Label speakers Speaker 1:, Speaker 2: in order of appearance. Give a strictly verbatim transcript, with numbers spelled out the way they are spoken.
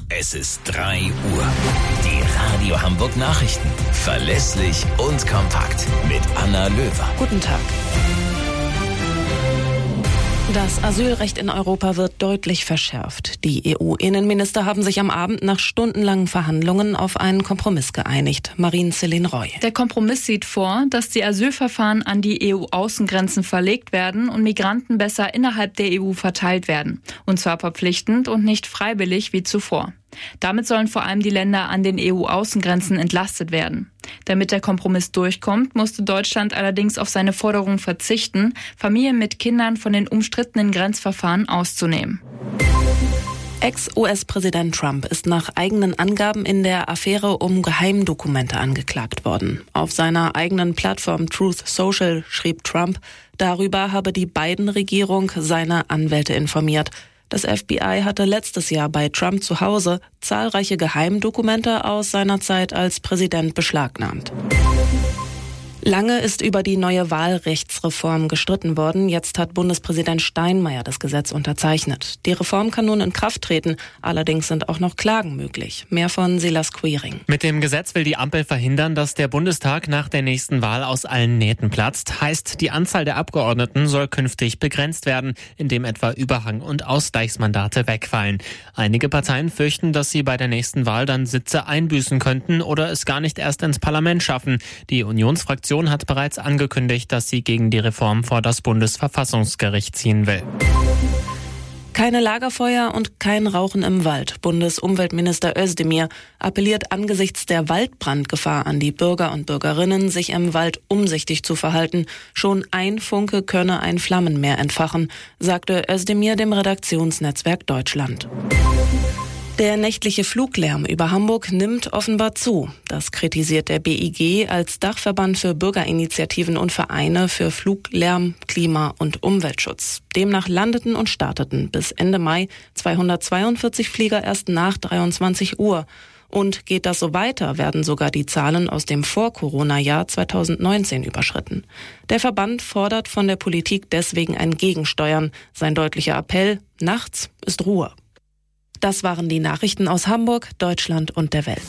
Speaker 1: Es ist drei Uhr. Die Radio Hamburg Nachrichten. Verlässlich und kompakt. Mit Anna Löwer.
Speaker 2: Guten Tag. Das Asylrecht in Europa wird deutlich verschärft. Die E U-Innenminister haben sich am Abend nach stundenlangen Verhandlungen auf einen Kompromiss geeinigt. Marine-Céline Roy.
Speaker 3: Der Kompromiss sieht vor, dass die Asylverfahren an die E U-Außengrenzen verlegt werden und Migranten besser innerhalb der E U verteilt werden. Und zwar verpflichtend und nicht freiwillig wie zuvor. Damit sollen vor allem die Länder an den E U-Außengrenzen entlastet werden. Damit der Kompromiss durchkommt, musste Deutschland allerdings auf seine Forderung verzichten, Familien mit Kindern von den umstrittenen Grenzverfahren auszunehmen.
Speaker 2: Ex-U S-Präsident Trump ist nach eigenen Angaben in der Affäre um Geheimdokumente angeklagt worden. Auf seiner eigenen Plattform Truth Social schrieb Trump, darüber habe die Biden-Regierung seine Anwälte informiert. Das F B I hatte letztes Jahr bei Trump zu Hause zahlreiche Geheimdokumente aus seiner Zeit als Präsident beschlagnahmt. Lange ist über die neue Wahlrechtsreform gestritten worden. Jetzt hat Bundespräsident Steinmeier das Gesetz unterzeichnet. Die Reform kann nun in Kraft treten. Allerdings sind auch noch Klagen möglich. Mehr von Silas Quiring.
Speaker 4: Mit dem Gesetz will die Ampel verhindern, dass der Bundestag nach der nächsten Wahl aus allen Nähten platzt. Heißt, die Anzahl der Abgeordneten soll künftig begrenzt werden, indem etwa Überhang- und Ausgleichsmandate wegfallen. Einige Parteien fürchten, dass sie bei der nächsten Wahl dann Sitze einbüßen könnten oder es gar nicht erst ins Parlament schaffen. Die Unionsfraktion hat bereits angekündigt, dass sie gegen die Reform vor das Bundesverfassungsgericht ziehen will.
Speaker 2: Keine Lagerfeuer und kein Rauchen im Wald. Bundesumweltminister Özdemir appelliert angesichts der Waldbrandgefahr an die Bürger und Bürgerinnen, sich im Wald umsichtig zu verhalten. Schon ein Funke könne ein Flammenmeer entfachen, sagte Özdemir dem Redaktionsnetzwerk Deutschland. Der nächtliche Fluglärm über Hamburg nimmt offenbar zu. Das kritisiert der B I G als Dachverband für Bürgerinitiativen und Vereine für Fluglärm, Klima- und Umweltschutz. Demnach landeten und starteten bis Ende Mai zweihundertzweiundvierzig Flieger erst nach dreiundzwanzig Uhr. Und geht das so weiter, werden sogar die Zahlen aus dem Vor-Corona-Jahr zweitausendneunzehn überschritten. Der Verband fordert von der Politik deswegen ein Gegensteuern. Sein deutlicher Appell: Nachts ist Ruhe. Das waren die Nachrichten aus Hamburg, Deutschland und der Welt.